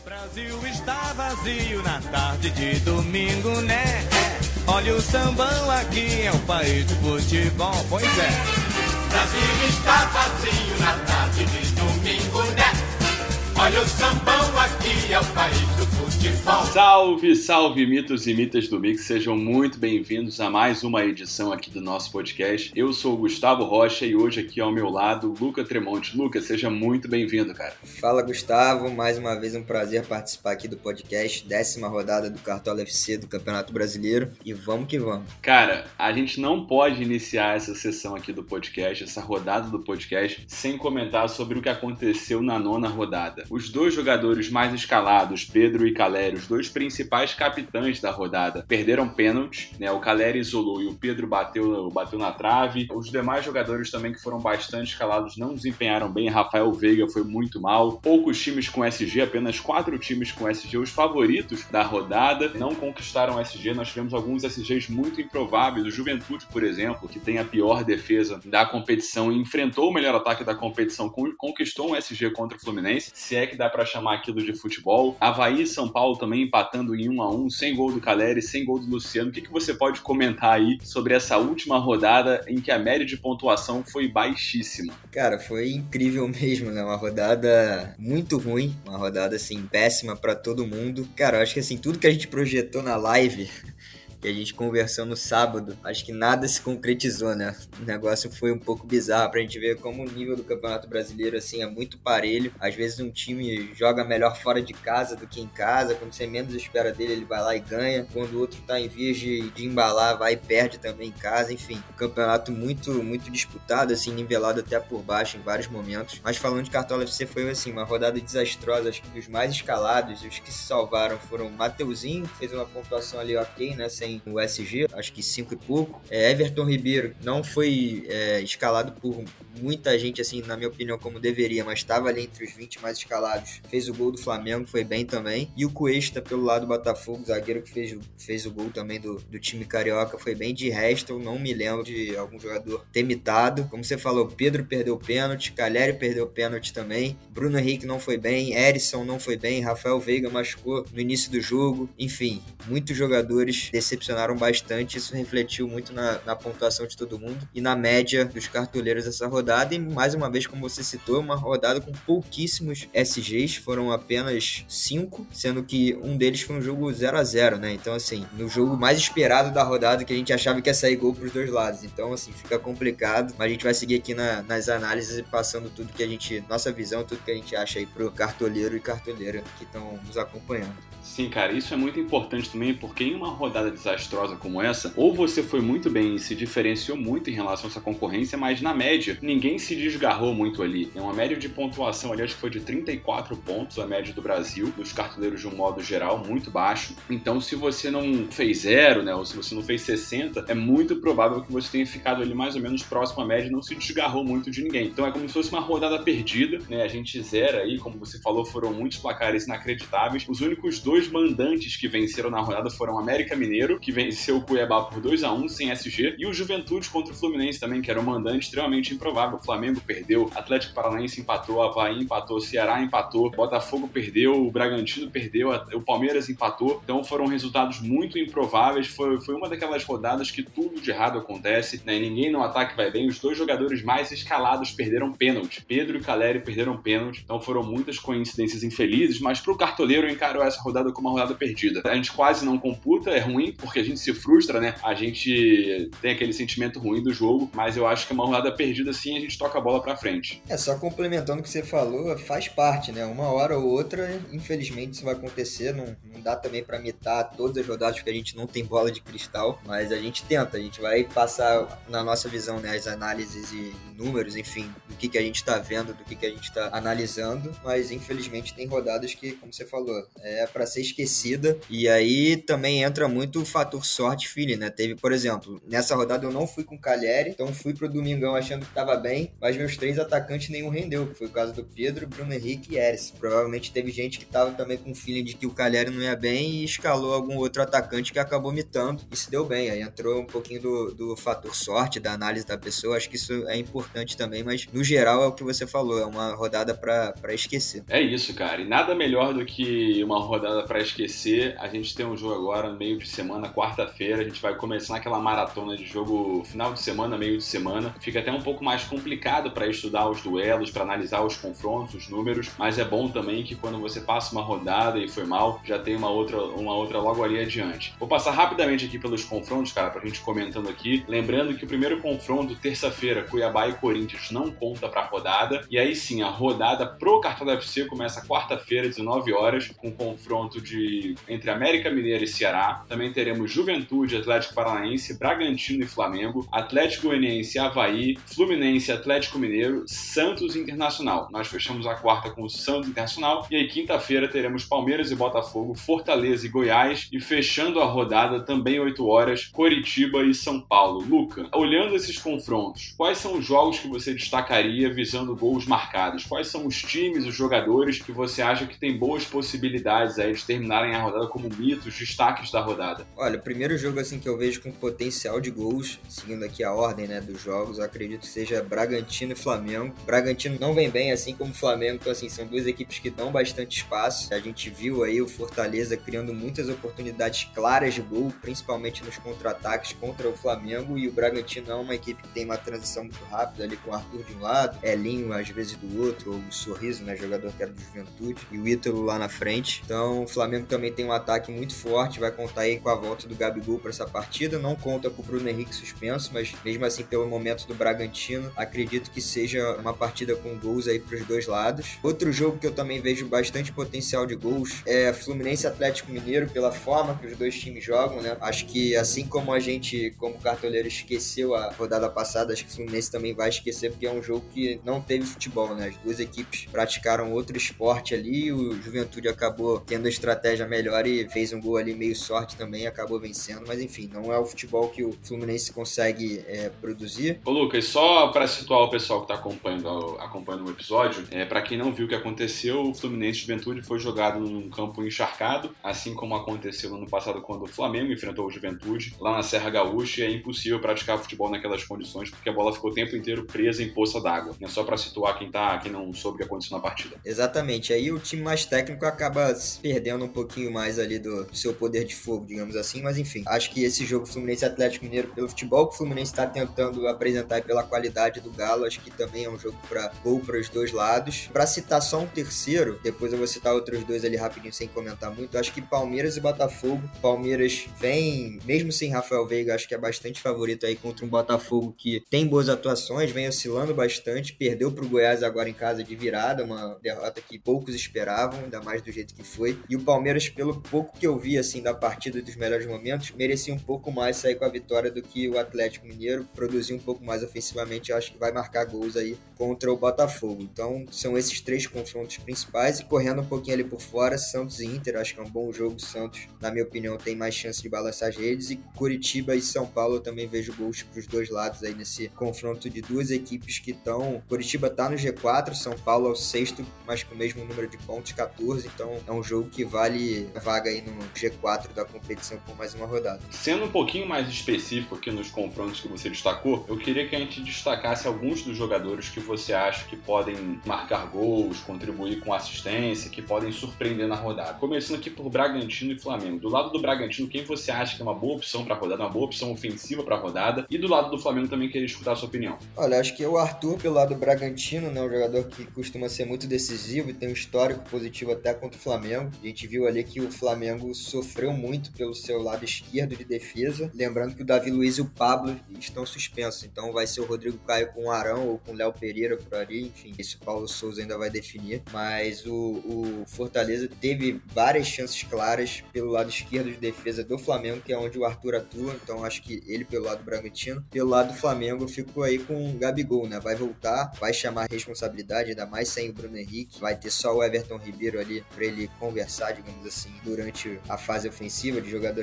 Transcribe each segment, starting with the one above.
Brasil está vazio na tarde de domingo, né? Olha o sambão aqui, é o país do futebol, pois é. Brasil está vazio na tarde de domingo, né? Olha o sambão aqui, é o país do futebol. Salve, salve, mitos e mitas do Mix. Sejam muito bem-vindos a mais uma edição aqui do nosso podcast. Eu sou o Gustavo Rocha e hoje aqui ao meu lado, Luca Tremonti. Luca, seja muito bem-vindo, cara. Fala, Gustavo. Mais uma vez um prazer participar aqui do podcast. 10ª rodada do Cartola FC do Campeonato Brasileiro. E vamos que vamos. Cara, a gente não pode iniciar essa sessão aqui do podcast, essa rodada do podcast, sem comentar sobre o que aconteceu na 9ª rodada. Os dois jogadores mais escalados, Pedro e Caleri, os dois principais capitães da rodada, perderam pênalti, né? O Caleri isolou e o Pedro bateu na trave. Os demais jogadores também que foram bastante escalados não desempenharam bem. Rafael Veiga foi muito mal. Poucos times com SG, apenas 4 times com SG. Os favoritos da rodada não conquistaram SG. Nós tivemos alguns SGs muito improváveis. O Juventude, por exemplo, que tem a pior defesa da competição e enfrentou o melhor ataque da competição, conquistou um SG contra o Fluminense. Se é que dá pra chamar aquilo de futebol. Avaí e São Paulo também empatando em 1-1, sem gol do Caleri, sem gol do Luciano. O que você pode comentar aí sobre essa última rodada em que a média de pontuação foi baixíssima? Cara, foi incrível mesmo, né? Uma rodada muito ruim, uma rodada, assim, péssima pra todo mundo. Cara, eu acho que, assim, tudo que a gente projetou na live que a gente conversou no sábado, acho que nada se concretizou, né? O negócio foi um pouco bizarro pra gente ver como o nível do Campeonato Brasileiro, assim, é muito parelho. Às vezes um time joga melhor fora de casa do que em casa, quando você menos espera dele, ele vai lá e ganha. Quando o outro tá em vias de embalar, vai e perde também em casa. Enfim, um campeonato muito, muito disputado, assim, nivelado até por baixo em vários momentos. Mas falando de Cartola FC, foi, assim, uma rodada desastrosa. Acho que dos mais escalados, os que se salvaram foram o Mateuzinho, que fez uma pontuação ali ok, né, sem o SG, acho que 5 e pouco. Everton Ribeiro não foi escalado por muita gente, assim, na minha opinião, como deveria, mas estava ali entre os 20 mais escalados. Fez o gol do Flamengo, foi bem também. E o Cuesta, pelo lado do Botafogo, zagueiro que fez o gol também do time carioca, foi bem. De resto, eu não me lembro de algum jogador ter mitado. Como você falou, Pedro perdeu pênalti, Caleri perdeu pênalti também, Bruno Henrique não foi bem, Erisson não foi bem, Rafael Veiga machucou no início do jogo. Enfim, muitos jogadores decepcionaram bastante. Isso refletiu muito na pontuação de todo mundo e na média dos cartoleiros dessa rodada. E mais uma vez, como você citou, uma rodada com pouquíssimos SGs, foram apenas 5, sendo que um deles foi um jogo 0-0, né? Então, assim, no jogo mais esperado da rodada, que a gente achava que ia sair gol pros dois lados. Então, assim, fica complicado, mas a gente vai seguir aqui nas análises e passando tudo que a gente, nossa visão, tudo que a gente acha aí pro cartoleiro e cartoleira que estão nos acompanhando. Sim, cara, isso é muito importante também, porque em uma rodada desastrosa como essa, ou você foi muito bem e se diferenciou muito em relação a essa concorrência, mas na média, ninguém se desgarrou muito ali. É uma média de pontuação ali, acho que foi de 34 pontos, a média do Brasil, dos cartoleiros de um modo geral, muito baixo. Então, se você não fez 0, né, ou se você não fez 60, é muito provável que você tenha ficado ali mais ou menos próximo à média e não se desgarrou muito de ninguém. Então, é como se fosse uma rodada perdida, né? A gente zera aí, como você falou, foram muitos placares inacreditáveis. Os únicos dois mandantes que venceram na rodada foram o América Mineiro, que venceu o Cuiabá por 2-1 sem SG, e o Juventude contra o Fluminense também, que era um mandante extremamente improvável. O Flamengo perdeu, Atlético Paranaense empatou, Avaí empatou, Ceará empatou, Botafogo perdeu, o Bragantino perdeu, o Palmeiras empatou. Então foram resultados muito improváveis. Foi uma daquelas rodadas que tudo de errado acontece, né? Ninguém no ataque vai bem. Os dois jogadores mais escalados perderam pênalti. Pedro e Caleri perderam pênalti. Então foram muitas coincidências infelizes, mas pro cartoleiro eu encaro essa rodada como uma rodada perdida. A gente quase não computa, é ruim, porque a gente se frustra, né? A gente tem aquele sentimento ruim do jogo, mas eu acho que é uma rodada perdida sim, a gente toca a bola pra frente. Só complementando o que você falou, faz parte, né? Uma hora ou outra, infelizmente isso vai acontecer, não dá também pra mitar todas as rodadas, porque a gente não tem bola de cristal, mas a gente tenta, a gente vai passar na nossa visão, né, as análises e números, enfim, do que a gente tá vendo, do que a gente tá analisando, mas infelizmente tem rodadas que, como você falou, é pra ser esquecida, e aí também entra muito fator sorte feeling, né? Teve, por exemplo, nessa rodada eu não fui com o Calheri, então fui pro Domingão achando que tava bem, mas meus 3 atacantes nenhum rendeu, que foi o caso do Pedro, Bruno Henrique e Eris. Provavelmente teve gente que tava também com o feeling de que o Calheri não ia bem e escalou algum outro atacante que acabou mitando e se deu bem. Aí entrou um pouquinho do fator sorte, da análise da pessoa, acho que isso é importante também, mas no geral é o que você falou, é uma rodada pra esquecer. É isso, cara, e nada melhor do que uma rodada pra esquecer. A gente tem um jogo agora no meio de semana, quarta-feira, a gente vai começar aquela maratona de jogo final de semana, meio de semana. Fica até um pouco mais complicado para estudar os duelos, para analisar os confrontos, os números, mas é bom também que quando você passa uma rodada e foi mal, já tem uma outra logo ali adiante. Vou passar rapidamente aqui pelos confrontos, cara, pra gente comentando aqui. Lembrando que o primeiro confronto, terça-feira, Cuiabá e Corinthians, não conta pra rodada. E aí sim, a rodada pro Cartola FC começa quarta-feira, 19 horas, com confronto entre América Mineira e Ceará. Também teremos Juventude, Atlético Paranaense, Bragantino e Flamengo, Atlético Goianiense e Avaí, Fluminense, Atlético Mineiro, Santos e Internacional. Nós fechamos a quarta com o Santos Internacional e aí quinta-feira teremos Palmeiras e Botafogo, Fortaleza e Goiás e fechando a rodada também 8 horas, Coritiba e São Paulo. Luca, olhando esses confrontos, quais são os jogos que você destacaria visando gols marcados? Quais são os times, os jogadores que você acha que tem boas possibilidades aí de terminarem a rodada como mitos, destaques da rodada? Olha, o primeiro jogo assim que eu vejo com potencial de gols, seguindo aqui a ordem, né, dos jogos, eu acredito que seja Bragantino e Flamengo. Bragantino não vem bem, assim como o Flamengo, então assim, são duas equipes que dão bastante espaço. A gente viu aí o Fortaleza criando muitas oportunidades claras de gol, principalmente nos contra-ataques contra o Flamengo, e o Bragantino é uma equipe que tem uma transição muito rápida ali com o Arthur de um lado, Elinho às vezes do outro, ou o Sorriso, né, jogador que era do Juventude, e o Ítalo lá na frente. Então o Flamengo também tem um ataque muito forte, vai contar aí com a volta do Gabigol para essa partida, não conta com o Bruno Henrique suspenso, mas mesmo assim pelo momento do Bragantino, acredito que seja uma partida com gols aí para os dois lados. Outro jogo que eu também vejo bastante potencial de gols é Fluminense e Atlético Mineiro, pela forma que os dois times jogam, né? Acho que assim como a gente, como cartoleiro, esqueceu a rodada passada, acho que o Fluminense também vai esquecer, porque é um jogo que não teve futebol, né? As duas equipes praticaram outro esporte ali, o Juventude acabou tendo a estratégia melhor e fez um gol ali meio sorte também, acabou vencendo, mas enfim, não é o futebol que o Fluminense consegue produzir. Ô Lucas, só para situar o pessoal que está acompanhando o episódio, para quem não viu o que aconteceu, o Fluminense Juventude foi jogado num campo encharcado, assim como aconteceu no ano passado quando o Flamengo enfrentou o Juventude lá na Serra Gaúcha, e é impossível praticar futebol naquelas condições porque a bola ficou o tempo inteiro presa em poça d'água. É só para situar quem não soube o que aconteceu na partida. Exatamente, aí o time mais técnico acaba se perdendo um pouquinho mais ali do seu poder de fogo, digamos assim, mas enfim, acho que esse jogo Fluminense Atlético Mineiro, pelo futebol que o Fluminense está tentando apresentar e pela qualidade do Galo, acho que também é um jogo para gol para os dois lados. Para citar só um terceiro, depois eu vou citar outros dois ali rapidinho sem comentar muito, acho que Palmeiras e Botafogo. Palmeiras vem, mesmo sem Rafael Veiga, acho que é bastante favorito aí contra um Botafogo que tem boas atuações, vem oscilando bastante, perdeu para o Goiás agora em casa de virada, uma derrota que poucos esperavam, ainda mais do jeito que foi, e o Palmeiras, pelo pouco que eu vi assim da partida dos melhores momentos, merecia um pouco mais sair com a vitória do que o Atlético Mineiro, produzir um pouco mais ofensivamente, eu acho que vai marcar gols aí contra o Botafogo. Então são esses três confrontos principais, e correndo um pouquinho ali por fora, Santos e Inter, acho que é um bom jogo. Santos, na minha opinião, tem mais chance de balançar as redes, e Coritiba e São Paulo eu também vejo gols para os dois lados aí nesse confronto de duas equipes que estão... Coritiba tá no G4, São Paulo é o sexto, mas com o mesmo número de pontos, 14, então é um jogo que vale a vaga aí no G4 da competição por mais uma rodada. Sendo um pouquinho mais específico aqui nos confrontos que você destacou, eu queria que a gente destacasse alguns dos jogadores que você acha que podem marcar gols, contribuir com assistência, que podem surpreender na rodada. Começando aqui por Bragantino e Flamengo. Do lado do Bragantino, quem você acha que é uma boa opção para a rodada, uma boa opção ofensiva para a rodada? E do lado do Flamengo também queria escutar a sua opinião. Olha, acho que o Arthur, pelo lado do Bragantino, né, um jogador que costuma ser muito decisivo e tem um histórico positivo até contra o Flamengo. A gente viu ali que o Flamengo sofreu muito pelo seu lado esquerdo de defesa. Lembrando que o Davi Luiz e o Pablo estão suspensos, então vai ser o Rodrigo Caio com o Arão ou com o Léo Pereira por ali, enfim, esse Paulo Souza ainda vai definir, mas o Fortaleza teve várias chances claras pelo lado esquerdo de defesa do Flamengo, que é onde o Arthur atua, então acho que ele pelo lado do Bragantino. Pelo lado do Flamengo, eu fico aí com o Gabigol, né, vai voltar, vai chamar responsabilidade, ainda mais sem o Bruno Henrique, vai ter só o Everton Ribeiro ali para ele conversar, digamos assim, durante a fase ofensiva de jogadores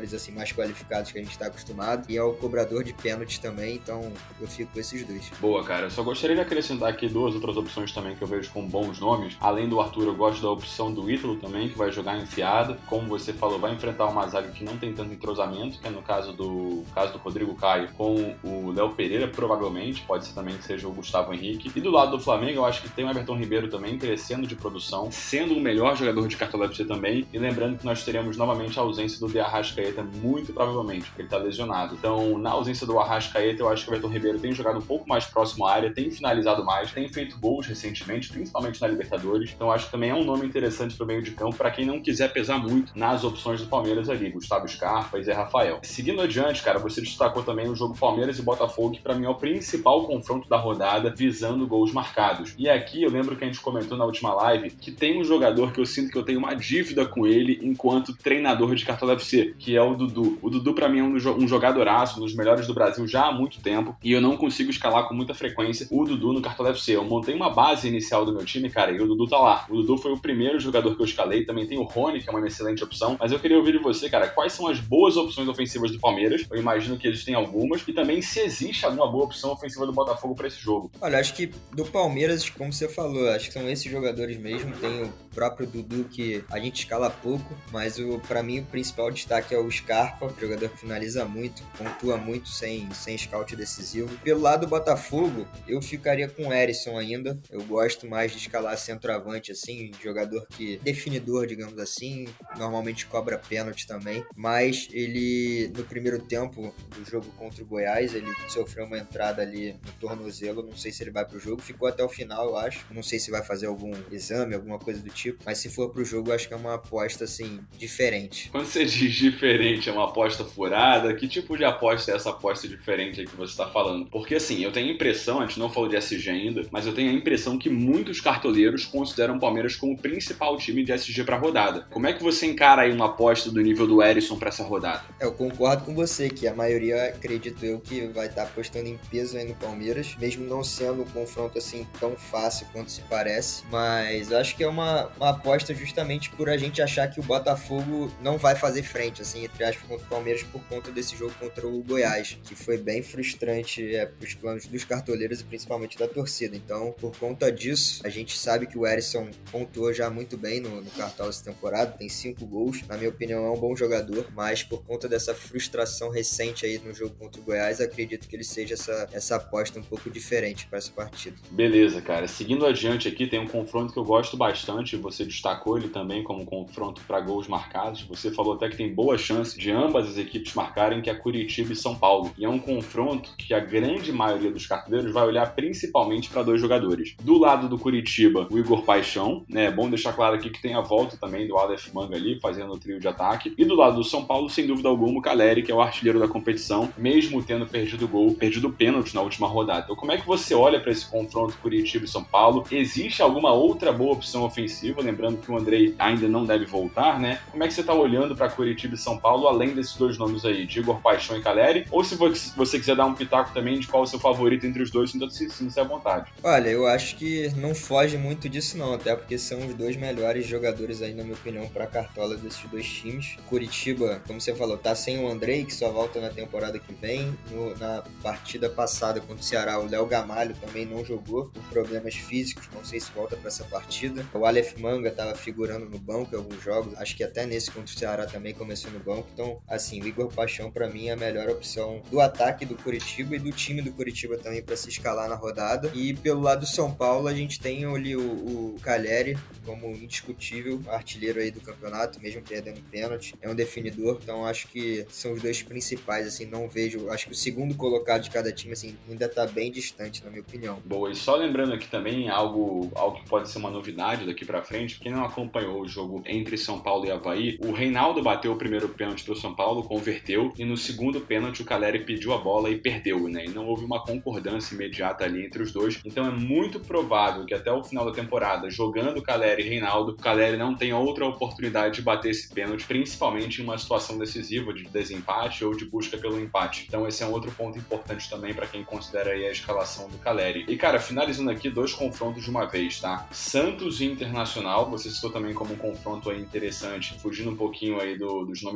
jogadores assim mais qualificados que a gente está acostumado, e é o cobrador de pênalti também, então eu fico com esses dois. Boa, cara. Eu só gostaria de acrescentar aqui 2 outras opções também que eu vejo com bons nomes. Além do Arthur, eu gosto da opção do Ítalo também, que vai jogar enfiado. Como você falou, vai enfrentar uma zaga que não tem tanto entrosamento, que é no caso do Rodrigo Caio com o Léo Pereira, provavelmente. Pode ser também que seja o Gustavo Henrique. E do lado do Flamengo, eu acho que tem o Everton Ribeiro também, crescendo de produção, sendo o melhor jogador de Cartola FC também. E lembrando que nós teremos novamente a ausência do De Arrascaeta, muito provavelmente, porque ele está lesionado. Então, na ausência do Arrascaeta, eu acho que o Everton Ribeiro tem jogado um pouco mais próximo à área, tem finalizado mais, tem feito gols recentemente, principalmente na Libertadores. Então, acho que também é um nome interessante para o meio de campo, para quem não quiser pesar muito nas opções do Palmeiras ali, Gustavo Scarpa e Zé Rafael. Seguindo adiante, cara, você destacou também o jogo Palmeiras e Botafogo, que para mim é o principal confronto da rodada, visando gols marcados. E aqui eu lembro que a gente comentou na última live que tem um jogador que eu sinto que eu tenho uma dívida com ele enquanto treinador de Cartola FC, que é o Dudu. O Dudu para mim é um jogadoraço, um dos melhores do Brasil já há muito tempo, e eu não consigo escalar com muita frequência o Dudu no Cartola FC. Eu montei uma base inicial do meu time, cara, e o Dudu tá lá. O Dudu foi o primeiro jogador que eu escalei, também tem o Rony, que é uma excelente opção, mas eu queria ouvir de você, cara, quais são as boas opções ofensivas do Palmeiras? Eu imagino que eles têm algumas, e também se existe alguma boa opção ofensiva do Botafogo para esse jogo. Olha, acho que do Palmeiras, como você falou, acho que são esses jogadores mesmo. Tem o próprio Dudu, que a gente escala pouco, mas para mim o principal destaque é o Scarpa, jogador que finaliza muito, pontua muito sem scout decisivo. Pelo lado do Botafogo, eu ficaria com o Herisson ainda. Eu gosto mais de escalar centroavante, assim, jogador que definidor, digamos assim, normalmente cobra pênalti também, mas ele, no primeiro tempo do jogo contra o Goiás, ele sofreu uma entrada ali no tornozelo, não sei se ele vai pro jogo, ficou até o final, eu acho, não sei se vai fazer algum exame, alguma coisa do tipo, mas se for pro jogo, eu acho que é uma aposta, assim, diferente. Quando você diz diferente, é uma aposta furada, que tipo de aposta é essa aposta diferente aí que você tá falando? Porque, assim, eu tenho a impressão, a gente não falou de SG ainda, mas eu tenho a impressão que muitos cartoleiros consideram o Palmeiras como o principal time de SG pra rodada. Como é que você encara aí uma aposta do nível do Herisson pra essa rodada? Eu concordo com você, que a maioria, acredito eu, que vai estar apostando em peso aí no Palmeiras, mesmo não sendo um confronto assim tão fácil quanto se parece, mas eu acho que é uma aposta justamente por a gente achar que o Botafogo não vai fazer frente, assim, entre aspas, contra o Palmeiras por conta desse jogo contra o Goiás, que foi bem frustrante para os planos dos cartoleiros e principalmente da torcida. Então, por conta disso, a gente sabe que o Herisson pontuou já muito bem no Cartola essa temporada, tem 5 gols, na minha opinião é um bom jogador, mas por conta dessa frustração recente aí no jogo contra o Goiás, acredito que ele seja essa aposta um pouco diferente para essa partida. Beleza, cara. Seguindo adiante aqui, tem um confronto que eu gosto bastante, você destacou ele também como confronto para gols marcados, você falou até que tem boa chance de ambas as equipes marcarem, que é Curitiba e São Paulo, e é um confronto que a grande maioria dos cartoleiros vai olhar principalmente para 2 jogadores. Do lado do Curitiba, o Igor Paixão, né? É bom deixar claro aqui que tem a volta também do Aleph Manga ali, fazendo o trio de ataque, e do lado do São Paulo, sem dúvida alguma, o Caleri, que é o artilheiro da competição, mesmo tendo perdido o pênalti na última rodada. Então, como é que você olha para esse confronto Curitiba e São Paulo? Existe alguma outra boa opção ofensiva? Lembrando que o Andrei ainda não deve voltar, né? Como é que você tá olhando para Curitiba e São Paulo, além desses 2 nomes aí, de Igor Paixão e Caleri? Ou se você quiser dar um pitaco também de qual é o seu favorito entre os dois, então sinta-se à vontade. Olha, eu acho que não foge muito disso não, até porque são os 2 melhores jogadores aí, na minha opinião, para a cartola desses 2 times. Curitiba, como você falou, tá sem o Andrei, que só volta na temporada que vem. Na partida passada contra o Ceará, o Léo Gamalho também não jogou por problemas físicos, não sei se volta para essa partida. O Aleph Manga estava figurando no banco em alguns jogos, acho que até nesse contra o Ceará também começou no banco. Então, assim, o Igor Paixão para mim é a melhor opção do ataque do Curitiba e do time do Curitiba também para se escalar na rodada. E pelo lado do São Paulo, a gente tem ali o Caleri como indiscutível artilheiro aí do campeonato, mesmo perdendo pênalti, é um definidor, então acho que são os 2 principais, assim, não vejo, acho que o segundo colocado de cada time, assim, ainda tá bem distante, na minha opinião. Boa, e só lembrando aqui também algo que pode ser uma novidade daqui pra frente, quem não acompanhou o jogo entre São Paulo e Avaí, o Reinaldo bateu o primeiro pênalti pro São Paulo, converteu, e no segundo pênalti o Caleri pediu a bola e perdeu, né, e não houve uma concordância imediata ali entre os dois, então é muito provável que até o final da temporada, jogando Caleri e Reinaldo, o Caleri não tenha outra oportunidade de bater esse pênalti, principalmente em uma situação decisiva de desempate ou de busca pelo empate. Então esse é um outro ponto importante também para quem considera aí a escalação do Caleri. E cara, finalizando aqui, 2 confrontos de uma vez, tá? Santos e Internacional, você citou também como um confronto aí interessante, fugindo um pouquinho aí dos nomes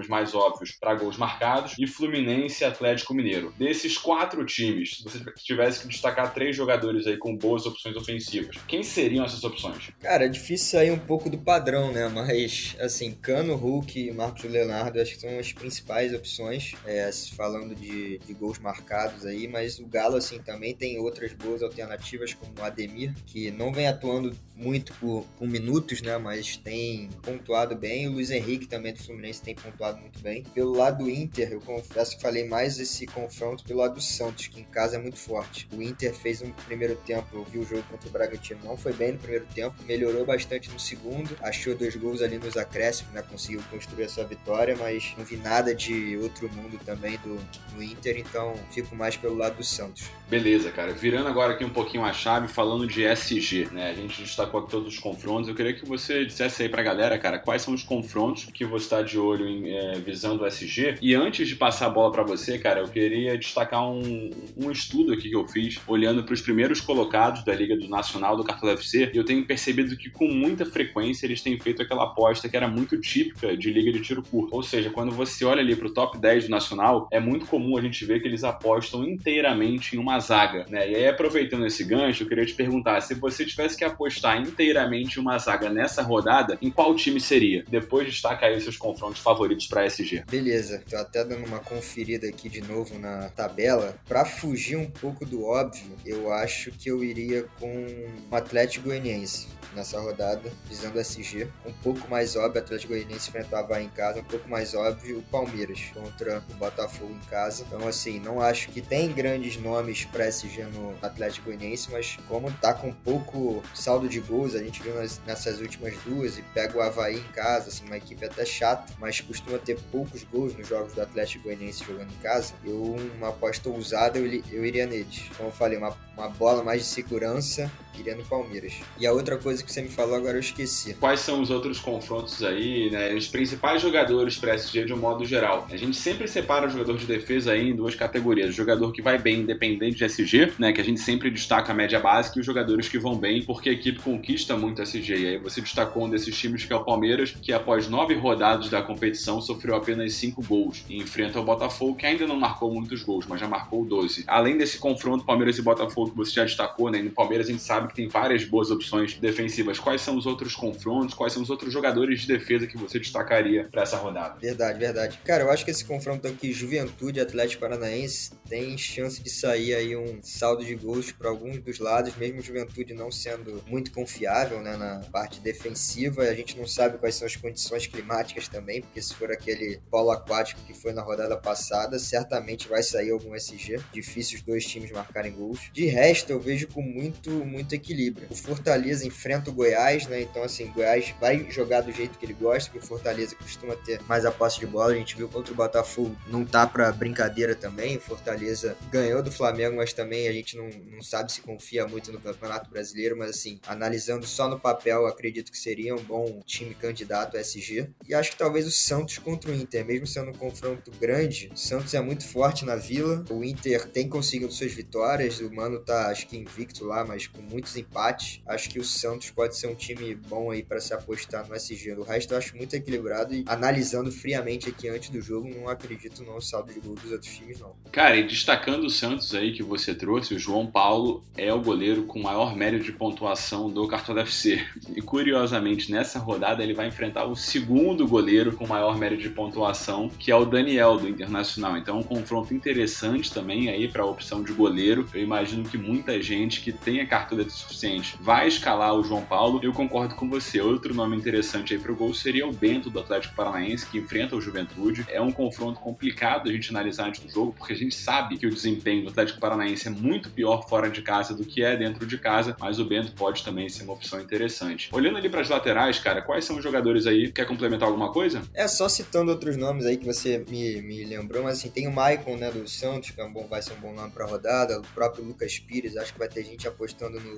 mais óbvios para gols marcados, e Fluminense e Atlético Mineiro. Desses 4 times, se você tivesse que destacar 3 jogadores aí com boas opções ofensivas, quem seriam essas opções? Cara, é difícil sair um pouco do padrão, né? Mas, assim, Cano, Hulk e Marcos Leonardo acho que são as principais opções, falando de gols marcados aí, mas o Galo, assim, também tem outras boas alternativas, como o Ademir, que não vem atuando muito por minutos, né? Mas tem pontuado bem. O Luiz Henrique também do Fluminense tem pontuado muito bem. Pelo lado do Inter, eu confesso que falei mais esse confronto pelo lado do Santos, que em casa é muito forte. O Inter fez um primeiro tempo, eu vi o jogo contra o Bragantino, não foi bem no primeiro tempo, melhorou bastante no segundo, achou 2 gols ali nos acréscimos, né? Conseguiu construir a sua vitória, mas não vi nada de outro mundo também do Inter, então fico mais pelo lado do Santos. Beleza, cara. Virando agora aqui um pouquinho a chave, falando de SG, né? A gente destacou aqui todos os confrontos. Eu queria que você dissesse aí pra galera, cara, quais são os confrontos que você tá de olho visando o SG. E antes de passar a bola pra você, cara, eu queria destacar um estudo aqui que eu fiz, olhando pros primeiros colocados da Liga do Nacional do Cartola FC, e eu tenho percebido que com muita frequência eles têm feito aquela aposta que era muito típica de Liga de Tiro Curto. Ou seja, quando você olha ali pro top 10 do Nacional, é muito comum a gente ver que eles apostam inteiramente em uma zaga, né? E aí, aproveitando esse gancho, eu queria te perguntar, se você tivesse que apostar inteiramente em uma zaga nessa rodada, em qual time seria? Depois destaca aí os seus confrontos favoritos para SG. Beleza, tô até dando uma conferida aqui de novo na tabela. Para fugir um pouco do óbvio, eu acho que eu iria com o Atlético Goianiense nessa rodada, visando o SG. Um pouco mais óbvio, o Atlético Goianiense enfrenta o Avaí em casa, um pouco mais óbvio o Palmeiras contra o Botafogo em casa. Então, assim, não acho que tem grandes nomes para SG no Atlético Goianiense, mas como tá com pouco saldo de gols, a gente viu nessas últimas 2 e pega o Avaí em casa, assim, uma equipe até chata, mas costuma ter poucos gols nos jogos do Atlético Goianiense jogando em casa. Uma aposta ousada, eu iria neles. Como eu falei, uma bola mais de segurança, iria no Palmeiras. E a outra coisa que você me falou agora eu esqueci. Quais são os outros confrontos aí, né? Os principais jogadores para SG de um modo geral. A gente sempre separa o jogador de defesa aí em 2 categorias. O jogador que vai bem independente de SG, né? Que a gente sempre destaca a média básica, e os jogadores que vão bem porque a equipe conquista muito SG. E aí você destacou um desses times que é o Palmeiras, que após 9 rodadas da competição sofreu apenas 5 gols e enfrenta o Botafogo, que ainda não marcou muitos gols, mas já marcou 12. Além desse confronto Palmeiras e Botafogo que você já destacou, né? No Palmeiras a gente sabe que tem várias boas opções defensivas. Quais são os outros confrontos? Quais são os outros jogadores de defesa que você destacaria para essa rodada? Verdade. Cara, eu acho que esse confronto aqui, Juventude e Atlético Paranaense, tem chance de sair aí um saldo de gols para alguns dos lados, mesmo Juventude não sendo muito confiável, né, na parte defensiva. A gente não sabe quais são as condições climáticas também, porque se for aquele polo aquático que foi na rodada passada, certamente vai sair algum SG. Difícil os 2 times marcarem gols. De resto, eu vejo com muito equilíbrio. O Fortaleza enfrenta o Goiás, né? Então, assim, o Goiás vai jogar do jeito que ele gosta, porque o Fortaleza costuma ter mais a posse de bola. A gente viu contra o Botafogo, não tá pra brincadeira também. O Fortaleza ganhou do Flamengo, mas também a gente não sabe se confia muito no Campeonato Brasileiro, mas assim, analisando só no papel, acredito que seria um bom time candidato a SG. E acho que talvez o Santos contra o Inter, mesmo sendo um confronto grande, o Santos é muito forte na Vila, o Inter tem conseguido suas vitórias, o Mano tá, acho que invicto lá, mas com muitos empates. Acho que o Santos pode ser um time bom aí para se apostar no SG. O resto eu acho muito equilibrado e analisando friamente aqui antes do jogo, não acredito no saldo de gol dos outros times, não. Cara, e destacando o Santos aí que você trouxe, o João Paulo é o goleiro com maior média de pontuação do Cartola FC. E curiosamente, nessa rodada ele vai enfrentar o segundo goleiro com maior média de pontuação, que é o Daniel do Internacional. Então um confronto interessante também aí para a opção de goleiro. Eu imagino que muita gente que tenha cartoleta suficiente vai escalar o João Paulo. Eu concordo com você. Outro nome interessante aí para o gol seria o Bento do Atlético Paranaense, que enfrenta o Juventude. É um confronto complicado a gente analisar antes do jogo, porque a gente sabe que o desempenho do Atlético Paranaense é muito pior fora de casa do que é dentro de casa, mas o Bento pode também ser uma opção interessante. Olhando ali para as laterais, cara, quais são os jogadores aí? Quer complementar alguma coisa? Só citando outros nomes aí que você me lembrou, mas assim, tem o Maicon, né, do Santos, que vai ser um bom nome para a rodada, o próprio Lucas Pires, acho que vai ter gente apostando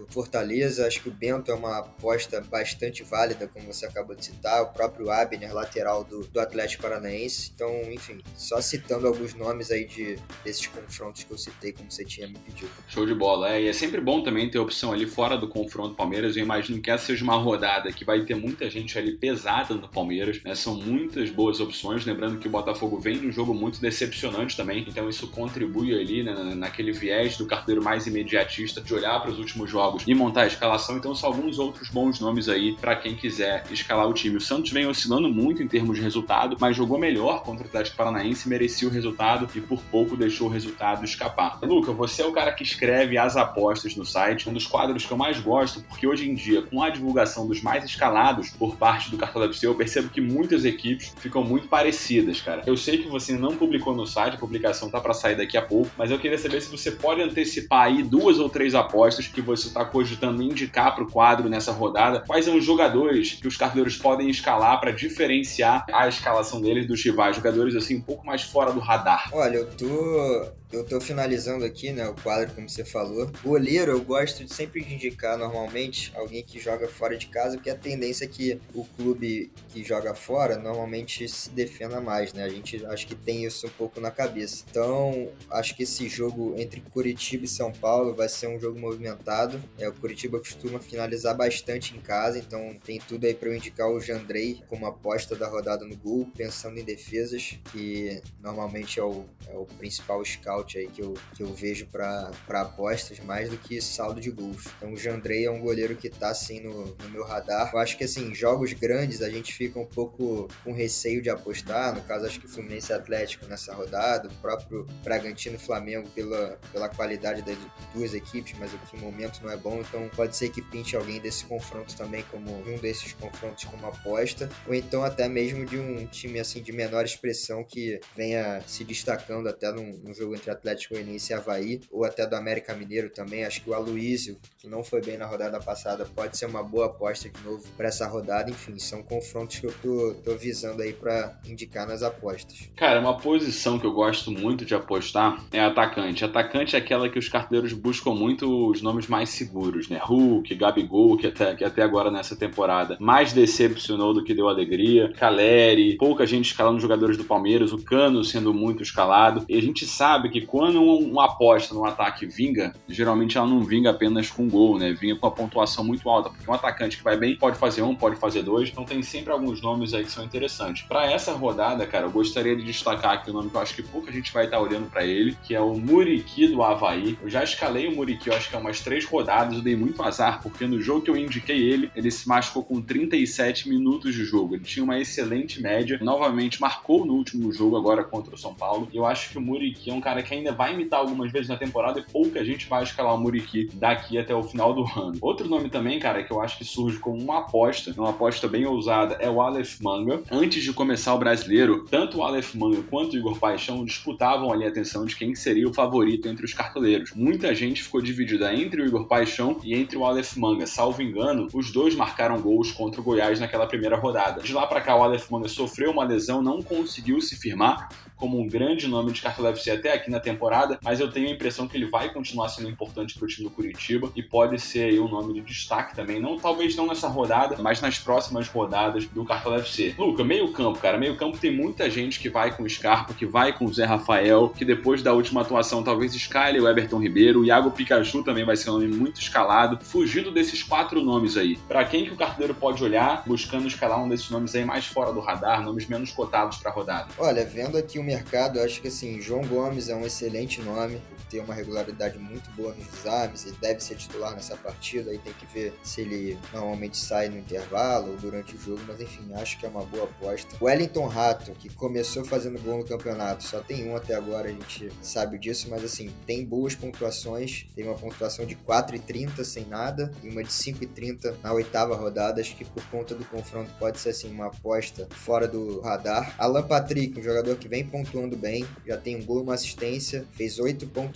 do Fortaleza. Acho que o Bento é uma aposta bastante válida, como você acabou de citar, o próprio Abner, lateral do Atlético Paranaense. Então, enfim, só citando alguns nomes aí desses confrontos que eu citei, como você tinha me pedido. Show de bola. E é sempre bom também ter opção ali fora do confronto Palmeiras. Eu imagino que essa seja uma rodada que vai ter muita gente ali pesada no Palmeiras, né? São muitas boas opções, lembrando que o Botafogo vem de um jogo muito decepcionante também, então isso contribui ali, né, naquele viés do carteiro mais imediatista de olhar para os últimos jogos e montar a escalação. Então são alguns outros bons nomes aí para quem quiser escalar o time. O Santos vem oscilando muito em termos de resultado, mas jogou melhor contra o Atlético Paranaense, merecia o resultado e por pouco deixou o resultado escapar. Luca, você é o cara que escreve as apostas no site, um dos quadros que eu mais gosto, porque hoje em dia, com a divulgação dos mais escalados por parte do Cartola FC, eu percebo que muitas equipes ficam muito parecidas, cara. Eu sei que você não publicou no site, a publicação tá para sair daqui a pouco, mas eu queria saber se você pode antecipar aí 2 ou 3 apostas que você está cogitando indicar para o quadro nessa rodada. Quais são os jogadores que os cartoleiros podem escalar para diferenciar a escalação deles dos rivais? Jogadores assim um pouco mais fora do radar. Olha, eu tô finalizando aqui, né, o quadro, como você falou. Goleiro, eu gosto de sempre indicar, normalmente, alguém que joga fora de casa, porque a tendência é que o clube que joga fora, normalmente se defenda mais, né? A gente acho que tem isso um pouco na cabeça. Então, acho que esse jogo entre Curitiba e São Paulo vai ser um jogo movimentado. O Curitiba costuma finalizar bastante em casa, então tem tudo aí para eu indicar o Jandrei como aposta da rodada no gol, pensando em defesas, que normalmente é o principal scout aí que eu vejo para apostas, mais do que saldo de gols. Então o Jandrei é um goleiro que tá assim no meu radar. Eu acho que assim, jogos grandes a gente fica um pouco com receio de apostar, no caso acho que o Fluminense Atlético nessa rodada, o próprio Bragantino e Flamengo pela qualidade das duas equipes, mas aqui o momento não é bom, então pode ser que pinte alguém desse confronto também como um desses confrontos como aposta, ou então até mesmo de um time assim de menor expressão que venha se destacando até num jogo entre Atlético Goianiense e Avaí, ou até do América Mineiro também. Acho que o Aloísio, que não foi bem na rodada passada, pode ser uma boa aposta de novo para essa rodada. Enfim, são confrontos que eu tô visando aí para indicar nas apostas. Cara, uma posição que eu gosto muito de apostar é atacante. Atacante é aquela que os carteiros buscam muito os nomes mais seguros, né? Hulk, Gabigol, que até agora nessa temporada mais decepcionou do que deu alegria. Caleri, pouca gente escalando jogadores do Palmeiras, o Cano sendo muito escalado. E a gente sabe que quando uma aposta no ataque vinga, geralmente ela não vinga apenas com gol, né? Vinga com a pontuação muito alta, porque um atacante que vai bem pode fazer 1, pode fazer 2, então tem sempre alguns nomes aí que são interessantes. Para essa rodada, cara, eu gostaria de destacar aqui o nome que eu acho que pouca gente vai estar olhando para ele, que é o Muriqui do Avaí. Eu já escalei o Muriqui, eu acho que é umas 3 rodadas, eu dei muito azar, porque no jogo que eu indiquei ele se machucou com 37 minutos de jogo. Ele tinha uma excelente média, novamente marcou no último jogo agora contra o São Paulo, e eu acho que o Muriqui é um cara que ainda vai imitar algumas vezes na temporada e pouca gente vai escalar o Muriqui daqui até o final do ano. Outro nome também, cara, que eu acho que surge como uma aposta bem ousada, é o Aleph Manga. Antes de começar o Brasileiro, tanto o Aleph Manga quanto o Igor Paixão disputavam ali a atenção de quem seria o favorito entre os cartoleiros. Muita gente ficou dividida entre o Igor Paixão e entre o Aleph Manga. Salvo engano, os dois marcaram gols contra o Goiás naquela primeira rodada. De lá pra cá, o Aleph Manga sofreu uma lesão, não conseguiu se firmar como um grande nome de Cartola FC até aqui na temporada, mas eu tenho a impressão que ele vai continuar sendo importante para o time do Curitiba e pode ser aí um nome de destaque também, talvez não nessa rodada, mas nas próximas rodadas do Cartola FC. Luca, meio campo, cara, meio campo tem muita gente que vai com o Scarpa, que vai com o Zé Rafael, que depois da última atuação talvez escale o Everton Ribeiro, o Iago Pikachu também vai ser um nome muito escalado. Fugindo desses 4 nomes aí, para quem que o cartoleiro pode olhar, buscando escalar um desses nomes aí mais fora do radar, nomes menos cotados para a rodada? Olha, vendo aqui o mercado, eu acho que assim, João Gomes é um excelente nome, tem uma regularidade muito boa nos exames, ele deve ser titular nessa partida, aí tem que ver se ele normalmente sai no intervalo ou durante o jogo, mas enfim, acho que é uma boa aposta. O Wellington Rato, que começou fazendo gol no campeonato, só tem um até agora, a gente sabe disso, mas assim, tem boas pontuações, tem uma pontuação de 4,30 sem nada e uma de 5,30 na 8ª rodada, acho que por conta do confronto pode ser assim uma aposta fora do radar. Alan Patrick, um jogador que vem pontuando bem, já tem um gol e uma assistência, fez 8,30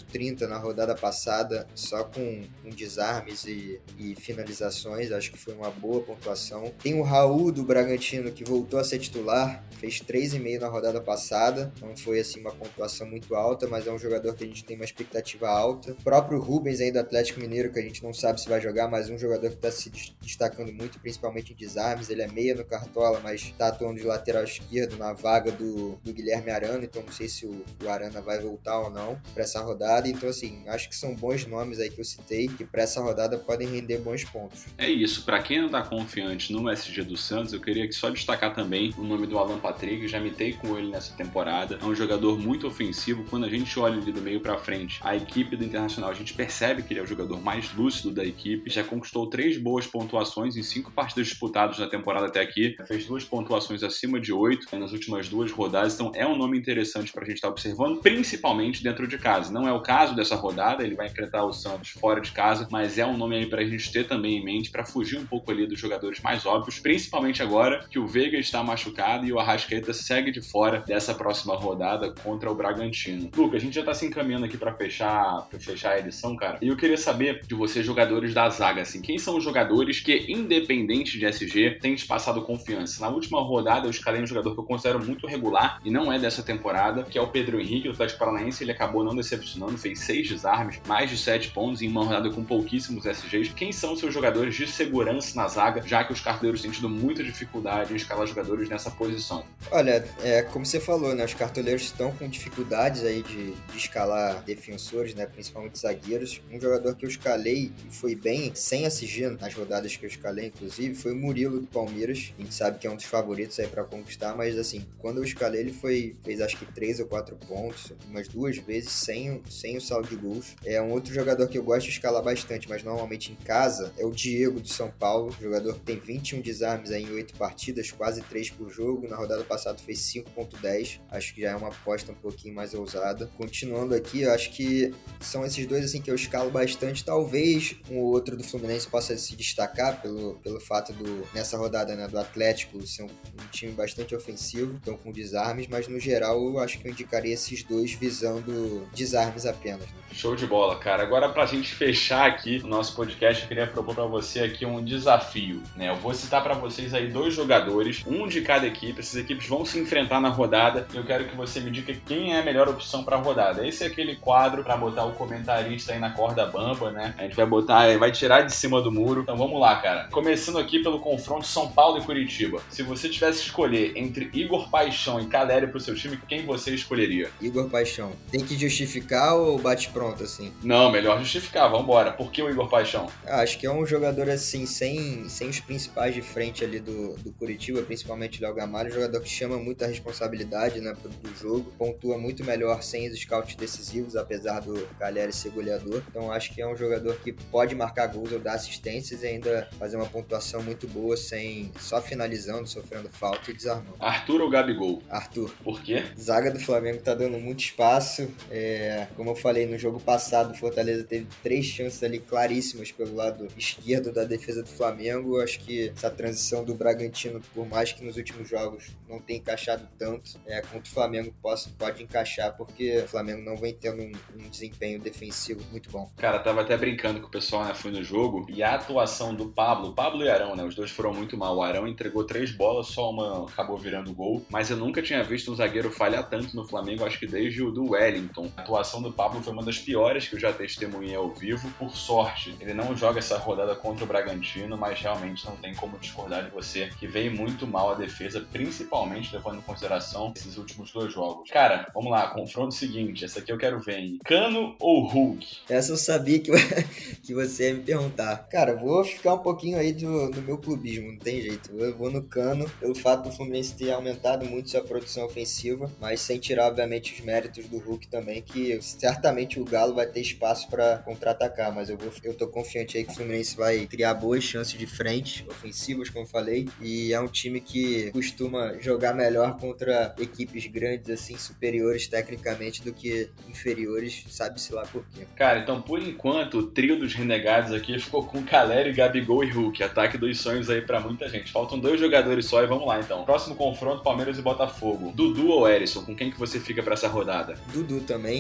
.30 na rodada passada, só com desarmes e finalizações. Acho que foi uma boa pontuação. Tem o Raul do Bragantino, que voltou a ser titular, fez 3,5 na rodada passada. Não foi assim uma pontuação muito alta, mas é um jogador que a gente tem uma expectativa alta. O próprio Rubens aí do Atlético Mineiro, que a gente não sabe se vai jogar, mas um jogador que está se destacando muito, principalmente em desarmes. Ele é meia no Cartola, mas está atuando de lateral esquerdo na vaga do Guilherme Arana, então não sei se o Arana vai voltar ou não para essa rodada. Então assim, acho que são bons nomes aí que eu citei, que para essa rodada podem render bons pontos. É isso, para quem não tá confiante no SG do Santos, eu queria só destacar também o nome do Alan Patrick. Já mitei com ele nessa temporada, é um jogador muito ofensivo. Quando a gente olha ali do meio para frente a equipe do Internacional, a gente percebe que ele é o jogador mais lúcido da equipe, já conquistou 3 boas pontuações em 5 partidas disputadas na temporada até aqui, fez 2 pontuações acima de 8 nas últimas 2 rodadas, então é um nome interessante pra gente estar observando, principalmente dentro de casa. Não é o caso dessa rodada, ele vai enfrentar o Santos fora de casa, mas é um nome aí pra gente ter também em mente, pra fugir um pouco ali dos jogadores mais óbvios, principalmente agora que o Veiga está machucado e o Arrascaeta segue de fora dessa próxima rodada contra o Bragantino. Luca, a gente já tá se encaminhando aqui pra fechar a edição, cara, e eu queria saber de vocês, jogadores da zaga, assim, quem são os jogadores que, independente de SG, têm te passado confiança? Na última rodada eu escalei um jogador que eu considero muito regular e não é dessa temporada, que é o Pedro Henrique do Atlético Paranaense. Ele acabou não decepcionando, fez 6 desarmes, mais de 7 pontos em uma rodada com pouquíssimos SGs. Quem são os seus jogadores de segurança na zaga, já que os cartoleiros têm tido muita dificuldade em escalar jogadores nessa posição? Olha, como você falou, né, os cartoleiros estão com dificuldades aí de escalar defensores, né, principalmente zagueiros. Um jogador que eu escalei e foi bem, sem SG nas rodadas que eu escalei, inclusive, foi o Murilo do Palmeiras. A gente sabe que é um dos favoritos aí para conquistar, mas assim, quando eu escalei ele fez acho que 3 ou 4 pontos, umas 2 vezes sem o saldo de gols. É um outro jogador que eu gosto de escalar bastante, mas normalmente em casa, é o Diego do São Paulo, jogador que tem 21 desarmes aí em 8 partidas, quase 3 por jogo. Na rodada passada fez 5.10, acho que já é uma aposta um pouquinho mais ousada. Continuando aqui, eu acho que são esses dois assim que eu escalo bastante. Talvez um ou outro do Fluminense possa se destacar pelo fato nessa rodada, né, do Atlético ser um time bastante ofensivo, então com desarmes, mas no geral eu acho que eu indicaria esses dois visando desarmes apenas, né? Show de bola, cara. Agora, pra gente fechar aqui o nosso podcast, eu queria propor pra você aqui um desafio, né? Eu vou citar pra vocês aí 2 jogadores, um de cada equipe. Essas equipes vão se enfrentar na rodada e eu quero que você me diga quem é a melhor opção pra rodada. Esse é aquele quadro pra botar o comentarista aí na corda bamba, né? A gente vai tirar de cima do muro. Então vamos lá, cara. Começando aqui pelo confronto São Paulo e Curitiba. Se você tivesse que escolher entre Igor Paixão e Caleri pro seu time, quem você escolheria? Igor Paixão. Tem que justificar ou bate pronto, assim? Não, melhor justificar, vambora. Por que o Igor Paixão? Acho que é um jogador, assim, sem os principais de frente ali do Curitiba, principalmente o Léo Gamalho, um jogador que chama muita responsabilidade, né, do jogo, pontua muito melhor sem os scouts decisivos, apesar do Caleri ser goleador. Então acho que é um jogador que pode marcar gols ou dar assistências e ainda fazer uma pontuação muito boa, só finalizando, sofrendo falta e desarmando. Arthur ou Gabigol? Arthur. Por quê? Zaga do Flamengo tá dando muito espaço. Como eu falei, no jogo passado, o Fortaleza teve 3 chances ali claríssimas pelo lado esquerdo da defesa do Flamengo. Eu acho que essa transição do Bragantino, por mais que nos últimos jogos não tenha encaixado tanto, contra o Flamengo pode encaixar, porque o Flamengo não vem tendo um desempenho defensivo muito bom. Cara, tava até brincando com o pessoal, né, fui no jogo, e a atuação do Pablo e Arão, né, os dois foram muito mal. O Arão entregou 3 bolas, só uma acabou virando gol, mas eu nunca tinha visto um zagueiro falhar tanto no Flamengo, acho que desde o do Wellington. A atuação do Pablo foi uma das piores que eu já testemunhei ao vivo. Por sorte, ele não joga essa rodada contra o Bragantino, mas realmente não tem como discordar de você, que veio muito mal a defesa, principalmente levando em consideração esses últimos 2 jogos. Cara, vamos lá, confronto seguinte, essa aqui eu quero ver, hein? Cano ou Hulk? Essa eu sabia que você ia me perguntar. Cara, vou ficar um pouquinho aí do meu clubismo, não tem jeito. Eu vou no Cano, pelo fato do Fluminense ter aumentado muito sua produção ofensiva, mas sem tirar, obviamente, os méritos do Hulk também, que certamente o Galo vai ter espaço para contra-atacar, mas eu tô confiante aí que o Fluminense vai criar boas chances de frente, ofensivas, como eu falei, e é um time que costuma jogar melhor contra equipes grandes, assim, superiores tecnicamente do que inferiores, sabe-se lá por quê. Cara, então, por enquanto, o trio dos renegados aqui ficou com Caleri, Gabigol e Hulk, ataque dos sonhos aí pra muita gente. Faltam 2 jogadores só e vamos lá, então. Próximo confronto, Palmeiras e Botafogo. Dudu ou Erisson? Com quem que você fica pra essa rodada? Dudu também,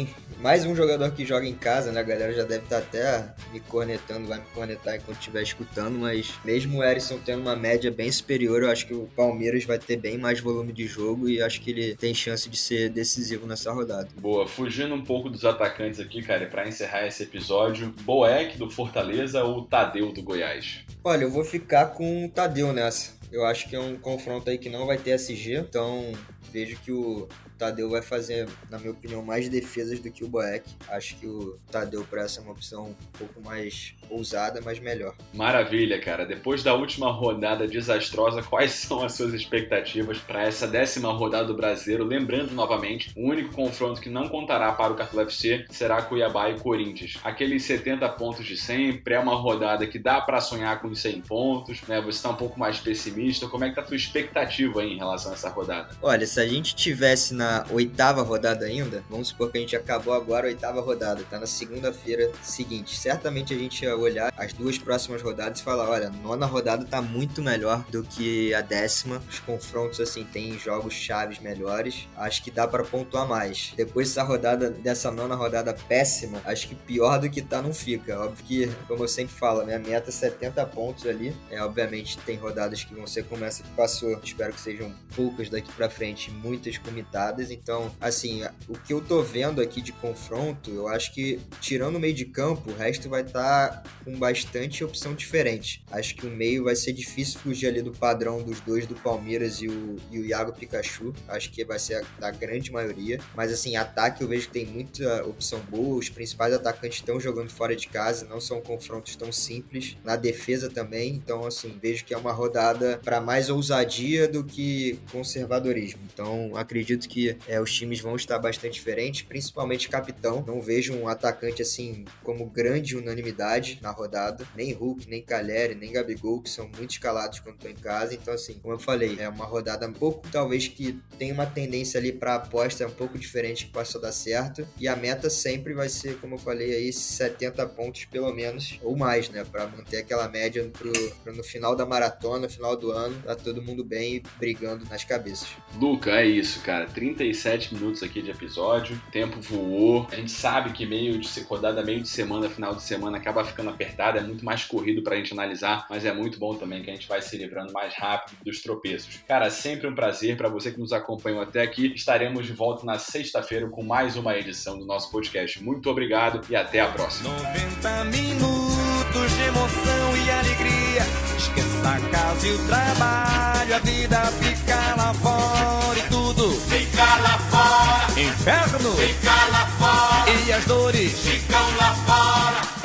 mais um jogador que joga em casa, né? A galera já deve estar até me cornetando, vai me cornetar enquanto estiver escutando, mas mesmo o Erisson tendo uma média bem superior, eu acho que o Palmeiras vai ter bem mais volume de jogo e acho que ele tem chance de ser decisivo nessa rodada. Boa, fugindo um pouco dos atacantes aqui, cara, para encerrar esse episódio, Boeck do Fortaleza ou Tadeu do Goiás? Olha, eu vou ficar com o Tadeu nessa. Eu acho que é um confronto aí que não vai ter SG, então vejo que o Tadeu vai fazer, na minha opinião, mais defesas do que o Boeck. Acho que o Tadeu para essa é uma opção um pouco mais ousada, mas melhor. Maravilha, cara. Depois da última rodada desastrosa, quais são as suas expectativas para essa 10ª rodada do Brasileiro? Lembrando novamente, o único confronto que não contará para o Cartola FC será Cuiabá e Corinthians. Aqueles 70 pontos de sempre, é uma rodada que dá para sonhar com 100 pontos, né? Você está um pouco mais pessimista. Como é que tá a tua expectativa aí em relação a essa rodada? Olha, se a gente tivesse na 8ª rodada ainda, vamos supor que a gente acabou agora a 8ª rodada, tá na segunda-feira seguinte, certamente a gente ia olhar as 2 próximas rodadas e falar, olha, a 9ª rodada tá muito melhor do que a 10ª, os confrontos assim, tem jogos chaves melhores, acho que dá pra pontuar mais. Depois dessa 9ª rodada péssima, acho que pior do que tá não fica, óbvio que, como eu sempre falo, minha meta é 70 pontos ali, obviamente tem rodadas que vão ser como essa que passou, espero que sejam poucas daqui pra frente, muitas comitadas, então, assim, o que eu tô vendo aqui de confronto, eu acho que, tirando o meio de campo, o resto vai estar com bastante opção diferente. Acho que o meio vai ser difícil fugir ali do padrão dos dois, do Palmeiras e o Iago Pikachu. Acho que vai ser a grande maioria. Mas, assim, ataque eu vejo que tem muita opção boa. Os principais atacantes estão jogando fora de casa, não são confrontos tão simples. Na defesa também. Então, assim, vejo que é uma rodada para mais ousadia do que conservadorismo. Então, acredito que os times vão estar bastante diferentes, principalmente capitão. Não vejo um atacante, assim, como grande unanimidade na rodada. Nem Hulk, nem Calleri, nem Gabigol, que são muito escalados quando estão em casa. Então, assim, como eu falei, é uma rodada um pouco, talvez, que tem uma tendência ali para aposta um pouco diferente que possa dar certo. E a meta sempre vai ser, como eu falei aí, 70 pontos pelo menos, ou mais, né? Para manter aquela média pro no final da maratona, no final do ano, tá todo mundo bem e brigando nas cabeças. Luca, é isso, cara. 37 minutos aqui de episódio. O tempo voou. A gente sabe que rodada meio de semana, final de semana, acaba ficando apertada. É muito mais corrido pra gente analisar, mas é muito bom também que a gente vai se livrando mais rápido dos tropeços. Cara, sempre um prazer. Pra você que nos acompanhou até aqui, estaremos de volta na sexta-feira com mais uma edição do nosso podcast. Muito obrigado e até a próxima. 90 minutos de emoção e alegria. Esqueça a casa e o trabalho, a vida fica lá fora e tudo Fica lá fora, inferno fica lá fora, e as dores ficam lá fora.